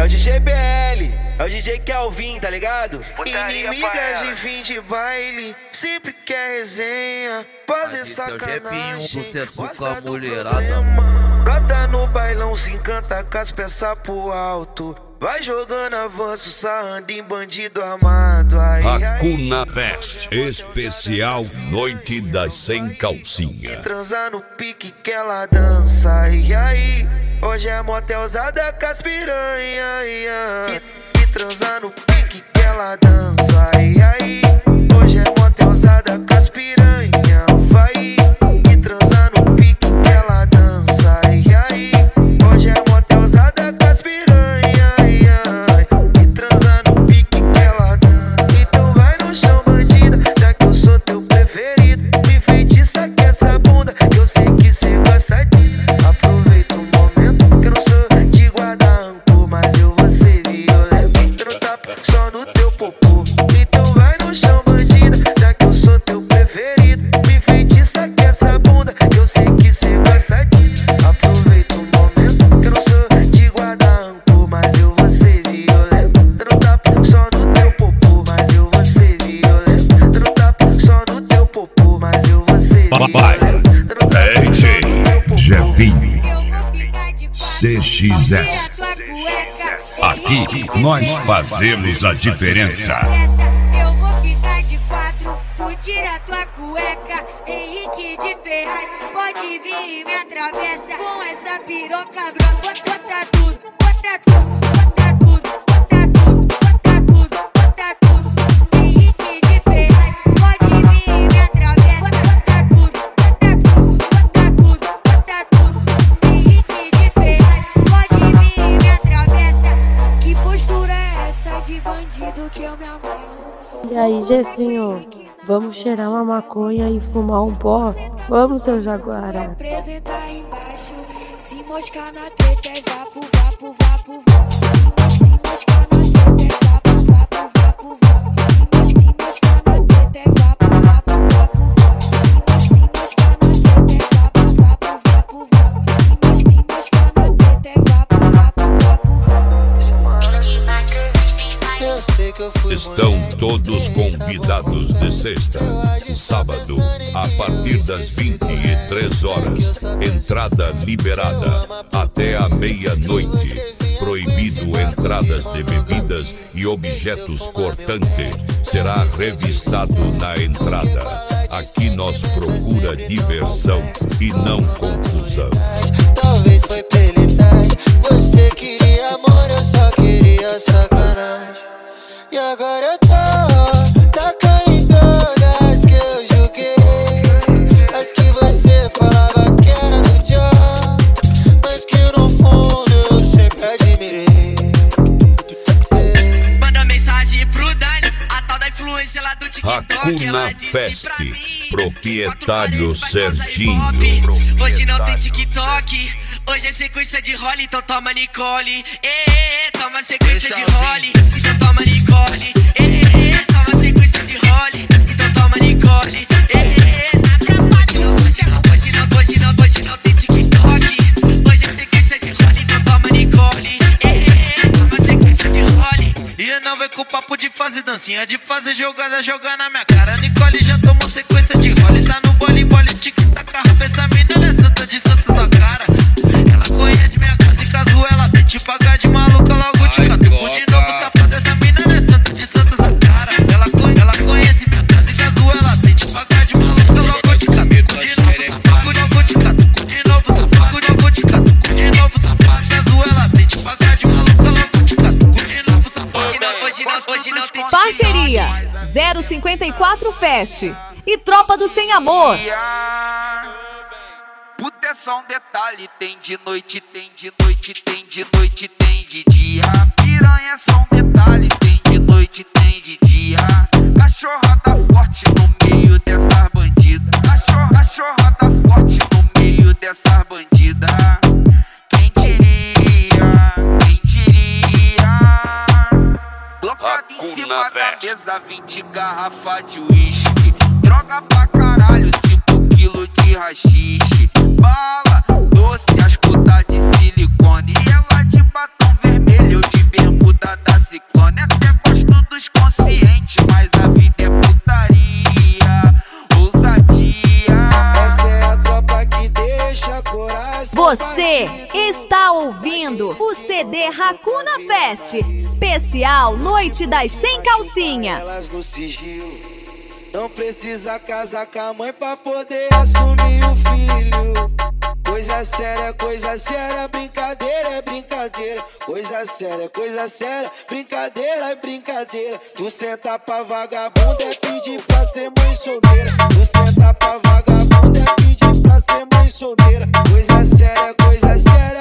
É o DJ BL, é o DJ Kelvin, tá ligado? Inimigas de fim de baile, sempre quer resenha, fazer sacanagem, gosta do problema. Brota no bailão, se encanta com as peças pro alto, vai jogando avanço, sarrando em bandido armado. Hakuna Fest, especial Noite das Sem Calcinha. Transar no pique que ela dança, e aí? Hoje é motelzada com as piranha, e transar no pique que ela dança, e aí? Hoje é motelzada com as piranha, vai. E transar no pique que ela dança, e aí? Hoje é motelzada com as piranha, e transar no pique que ela dança. Então vai no chão, bandida, já que eu sou teu preferido. Me feitiça que essa bunda, que eu sei que cê gosta disso. Aproveita o momento, que eu não sou de guardar rancor, mas eu vou ser violento, entrando tapa só no teu popô. Então vai no chão, bandida, já que eu sou teu preferido. Me feitiça que essa bunda, que eu sei que cê gosta disso. Aproveita o momento, que eu não sou de guardar rancor, mas eu vou ser violento, entrando tapa só no teu popô, mas eu vou ser violento, entrando tapa só no teu popô, mas eu vou ser violento. DJ Jefinho CXS. Aqui nós fazemos a diferença. Eu vou ficar de 4, tu tira tua cueca. Henrique de Ferraz, pode vir e me atravessa. Com essa piroca grossa, bota tudo, bota tudo, bota tudo, bota tudo, bota tudo, bota tudo. Henrique de Ferraz, pode vir e me atravessa. Bota tudo, bota tudo, bota tudo, bota tudo. Henrique de Ferraz, pode vir e me atravessa. Que postura é essa de bandido que eu me amarro? E aí, Jefinho, vamos cheirar uma maconha e fumar um pó? Vamos, seu Jaguara. Apresentar embaixo, se moscar na treta é vapo, vapo, vapo, vapo. Se moscar na treta é vapo, vapo, vapo, vapo. Se moscar na treta é vapo, vapo, vapo, vapo. Se moscar na treta é vapo, vapo, vapo, vapo. Se moscar na treta é vapo, vapo, vapo, vapo. Estão todos convidados de sexta, sábado, a partir das 23 horas. Entrada liberada até a meia-noite. Proibido entradas de bebidas e objetos cortantes. Será revistado na entrada. Aqui nós procura diversão e não confusão. Talvez foi pelidade, você queria amor, eu só queria sacanagem. E agora eu tô tacando em todas que eu julguei, as que você falava que era do John, mas que no fundo eu sempre admirei. Manda mensagem pro Dani, a tal da influência lá do TikTok. Hakuna Fest, proprietário Serginho. Hoje não tem TikTok, hoje é sequência de role, então toma Nicole. Toma sequência de role, então toma Nicole. Toma sequência de role, então toma Nicole. Hoje não tem TikTok, hoje é sequência de role, então toma Nicole. Toma sequência de role. E não vem com o papo de fazer dancinha, de fazer jogada, jogar na minha cara. Nicole já tomou sequência de role, tá no bole, tic-tac, carrapa. Essa mina é santa de santa sua cara. Ela conhece minha casa e caso ela tente pagar de maluca, logo te catuco de novo, safada. Essa mina é santa de santa sua cara. Ela conhece minha casa e caso ela tente pagar de maluca, logo te catuco de novo, safada. Logo te catuco de novo, safada. Logo te catuco de novo, safada. Caso ela tente pagar de maluca, logo te catuco de novo, safada. Hoje não tem Parceria 054 Fest e Tropa do Sem Amor. Puta é só um detalhe, tem de noite, tem de noite, tem de noite, tem de dia. Piranha é só um detalhe, tem de noite, tem de dia. Cachorra tá forte no meio dessas bandidas. Cachorra tá forte no meio dessas bandidas. Quem diria, quem diria? Blocado em cima da mesa, 20 garrafa de uísque. Droga pra caralho, 5 quilos de rachixe. Bala, doce, as putas de silicone. E ela de batom vermelho, eu de o CD Hakuna Fest, especial Noite das Sem Calcinha. Elas no sigilo, não precisa casar com a mãe pra poder assumir o filho. Coisa séria, brincadeira é brincadeira. Coisa séria, brincadeira é brincadeira. Tu senta pra vagabunda é pedir pra ser mãe solteira. Tu senta pra vagabunda é pedir pra ser mãe solteira. Coisa séria,